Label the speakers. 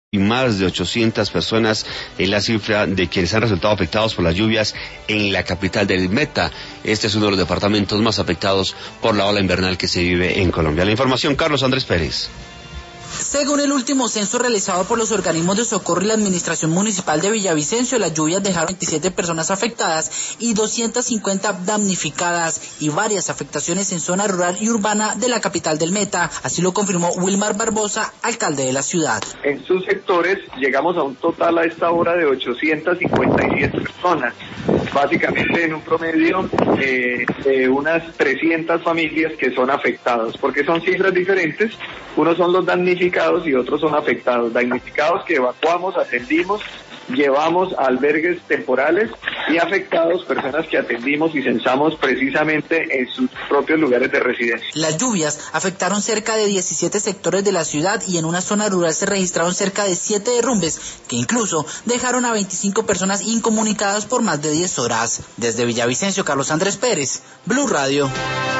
Speaker 1: y más de 800 personas es la cifra de quienes han resultado afectados por las lluvias en la capital del Meta. Este es uno de los departamentos más afectados por la ola invernal que se vive en Colombia. La información, Carlos Andrés Pérez.
Speaker 2: Según el último censo realizado por los organismos de socorro y la administración municipal de Villavicencio, las lluvias dejaron 27 personas afectadas y 250 damnificadas y varias afectaciones en zona rural y urbana de la capital del Meta. Así lo confirmó Wilmar Barbosa, alcalde de la ciudad.
Speaker 3: En sus sectores llegamos a un total a esta hora de 857 personas, básicamente en un promedio de unas 300 familias que son afectadas, porque son cifras diferentes. Unos son los damnificados y otros son afectados. Damnificados que evacuamos, atendimos, llevamos a albergues temporales, y afectados, personas que atendimos y censamos precisamente en sus propios lugares de residencia.
Speaker 2: Las lluvias afectaron cerca de 17 sectores de la ciudad y en una zona rural se registraron cerca de 7 derrumbes que incluso dejaron a 25 personas incomunicadas por más de 10 horas. Desde Villavicencio, Carlos Andrés Pérez, Blue Radio.